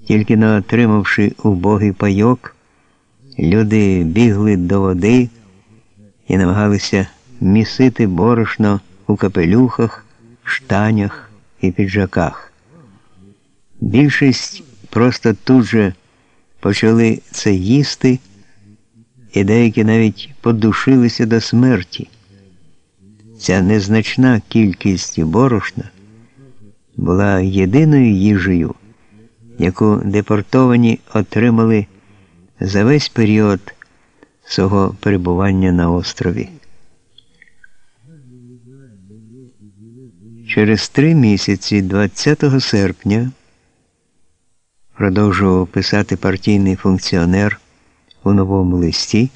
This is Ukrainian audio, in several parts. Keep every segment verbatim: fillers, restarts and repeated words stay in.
Тільки не отримавши убогий пайок, люди бігли до води і намагалися місити борошно у капелюхах, штанях і піджаках. Більшість просто тут же почали це їсти, і деякі навіть подушилися до смерті. Ця незначна кількість борошна була єдиною їжею, яку депортовані отримали за весь період свого перебування на острові. Через три місяці, двадцятого серпня, продовжував писати партійний функціонер у новому листі,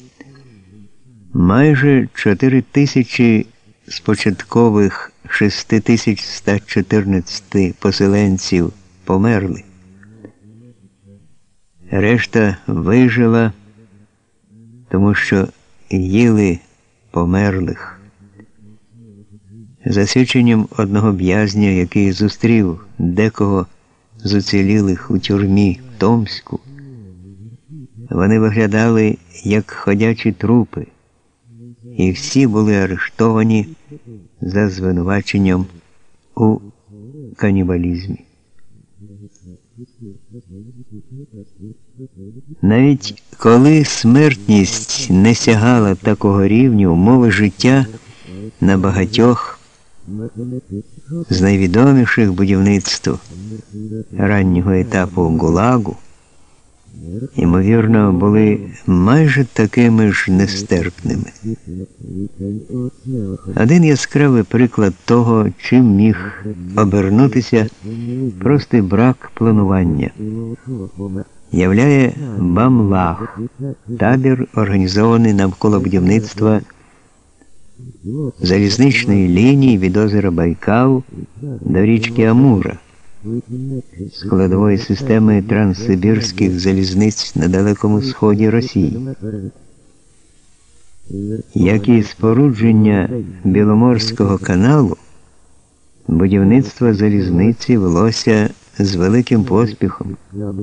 майже чотири тисячі з початкових шість тисяч сто чотирнадцять поселенців померли. Решта вижила, тому що їли померлих. За свідченням одного в'язня, який зустрів декого з уцілілих у тюрмі в Томську, вони виглядали як ходячі трупи, і всі були арештовані за звинуваченням у канібалізмі. Навіть коли смертність не сягала такого рівня, умови життя на багатьох з найвідоміших будівництв раннього етапу ГУЛАГу, ймовірно, були майже такими ж нестерпними. Один яскравий приклад того, чим міг обернутися простий брак планування, являє Бамлах, табір, організований навколо будівництва залізничної лінії від озера Байкал до річки Амура, складової системи транссибірських залізниць на Далекому Сході Росії. Як і спорудження Біломорського каналу, будівництво залізниці велося з великим поспіхом,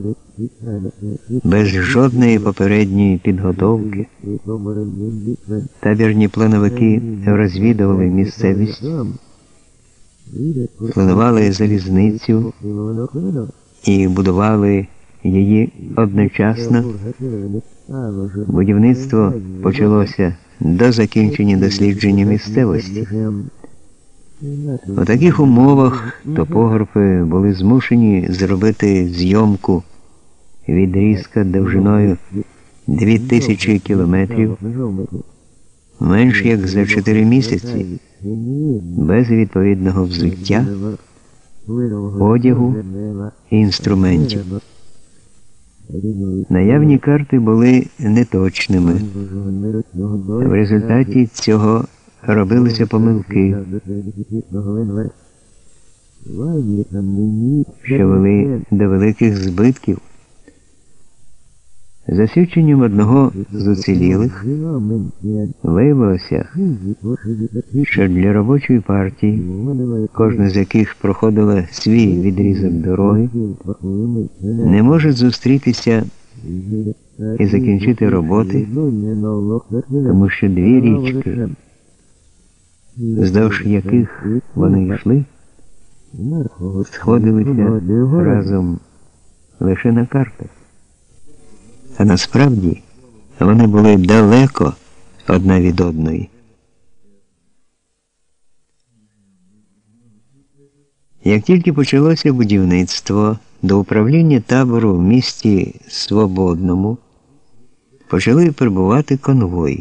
без жодної попередньої підготовки. Табірні плановики розвідували місцевість, планували залізницю і будували її одночасно. Будівництво почалося до закінчення дослідження місцевості. У таких умовах топографи були змушені зробити зйомку відрізка довжиною дві тисячі кілометрів менш як за чотири місяці, без відповідного взуття, одягу і інструментів. Наявні карти були неточними. В результаті цього робилися помилки, що вели до великих збитків. За свідченням одного з уцілілих, виявилося, що для робочої партії, кожна з яких проходила свій відрізок дороги, не можуть зустрітися і закінчити роботи, тому що дві річки, вздовж яких вони йшли, сходилися разом лише на картах. А насправді вони були далеко одна від одної. Як тільки почалося будівництво, до управління табору в місті Свободному почали прибувати конвої.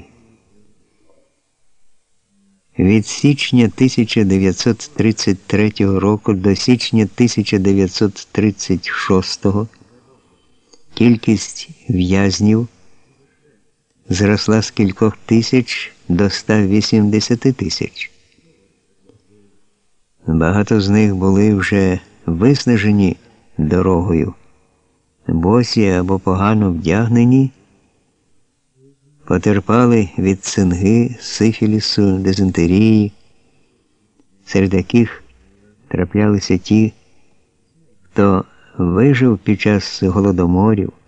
Від січня тисяча дев'ятсот тридцять третього року до січня тисяча дев'ятсот тридцять шостого кількість в'язнів зросла з кількох тисяч до ста вісімдесяти тисяч. Багато з них були вже виснажені дорогою, босі або погано вдягнені, потерпали від цинги, сифілісу, дизентерії, серед яких траплялися ті, хто вижив під час голодоморів,